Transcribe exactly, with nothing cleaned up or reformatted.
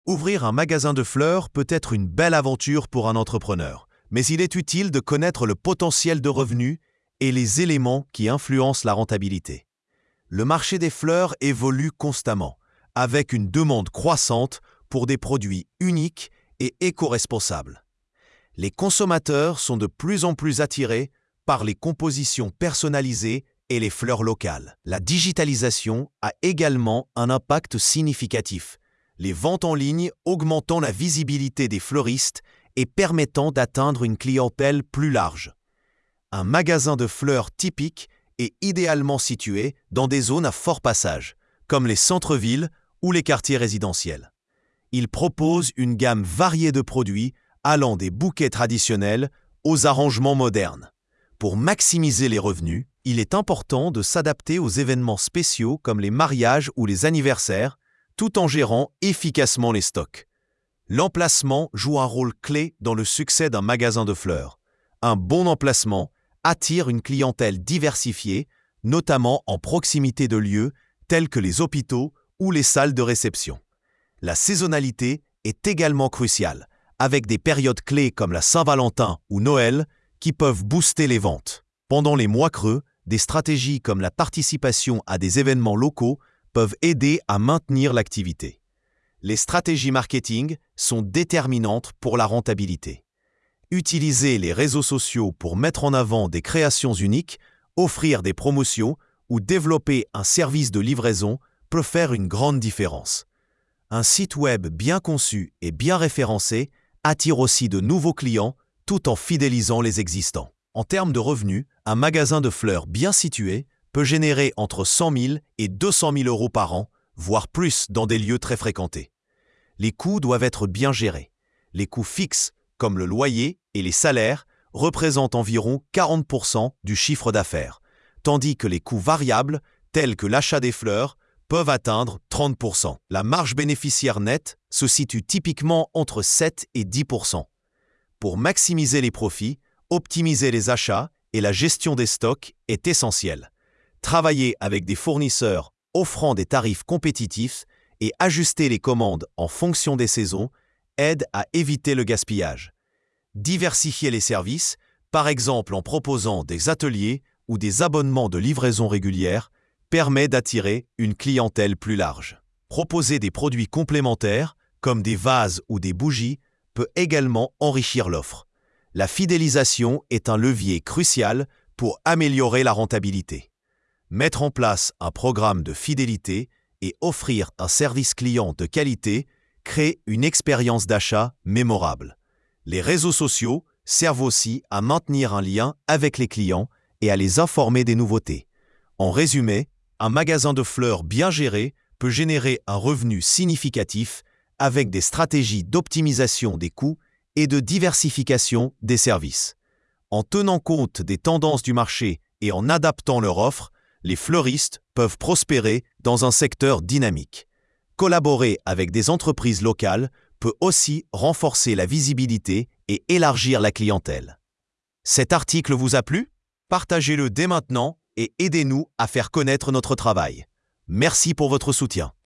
Ouvrir un magasin de fleurs peut être une belle aventure pour un entrepreneur, mais il est utile de connaître le potentiel de revenus et les éléments qui influencent la rentabilité. Le marché des fleurs évolue constamment, avec une demande croissante pour des produits uniques et éco-responsables. Les consommateurs sont de plus en plus attirés par les compositions personnalisées et les fleurs locales. La digitalisation a également un impact significatif, les ventes en ligne augmentant la visibilité des fleuristes et permettant d'atteindre une clientèle plus large. Un magasin de fleurs typique est idéalement situé dans des zones à fort passage, comme les centres-villes ou les quartiers résidentiels. Il propose une gamme variée de produits allant des bouquets traditionnels aux arrangements modernes. Pour maximiser les revenus, il est important de s'adapter aux événements spéciaux comme les mariages ou les anniversaires, tout en gérant efficacement les stocks. L'emplacement joue un rôle clé dans le succès d'un magasin de fleurs. Un bon emplacement attire une clientèle diversifiée, notamment en proximité de lieux tels que les hôpitaux ou les salles de réception. La saisonnalité est également cruciale, avec des périodes clés comme la Saint-Valentin ou Noël qui peuvent booster les ventes. Pendant les mois creux, des stratégies comme la participation à des événements locaux peuvent aider à maintenir l'activité. Les stratégies marketing sont déterminantes pour la rentabilité. Utiliser les réseaux sociaux pour mettre en avant des créations uniques, offrir des promotions ou développer un service de livraison peut faire une grande différence. Un site web bien conçu et bien référencé attire aussi de nouveaux clients tout en fidélisant les existants. En termes de revenus, un magasin de fleurs bien situé peut générer entre cent mille et deux cent mille euros par an, voire plus dans des lieux très fréquentés. Les coûts doivent être bien gérés. Les coûts fixes, comme le loyer et les salaires, représentent environ quarante pour cent du chiffre d'affaires, tandis que les coûts variables, tels que l'achat des fleurs, peuvent atteindre trente pour cent. La marge bénéficiaire nette se situe typiquement entre sept et dix pour cent. Pour maximiser les profits, optimiser les achats et la gestion des stocks est essentiel. Travailler avec des fournisseurs offrant des tarifs compétitifs et ajuster les commandes en fonction des saisons aide à éviter le gaspillage. Diversifier les services, par exemple en proposant des ateliers ou des abonnements de livraison régulière, permet d'attirer une clientèle plus large. Proposer des produits complémentaires, comme des vases ou des bougies, peut également enrichir l'offre. La fidélisation est un levier crucial pour améliorer la rentabilité. Mettre en place un programme de fidélité et offrir un service client de qualité crée une expérience d'achat mémorable. Les réseaux sociaux servent aussi à maintenir un lien avec les clients et à les informer des nouveautés. En résumé, un magasin de fleurs bien géré peut générer un revenu significatif avec des stratégies d'optimisation des coûts et de diversification des services. En tenant compte des tendances du marché et en adaptant leur offre, les fleuristes peuvent prospérer dans un secteur dynamique. Collaborer avec des entreprises locales peut aussi renforcer la visibilité et élargir la clientèle. Cet article vous a plu? Partagez-le dès maintenant et aidez-nous à faire connaître notre travail. Merci pour votre soutien.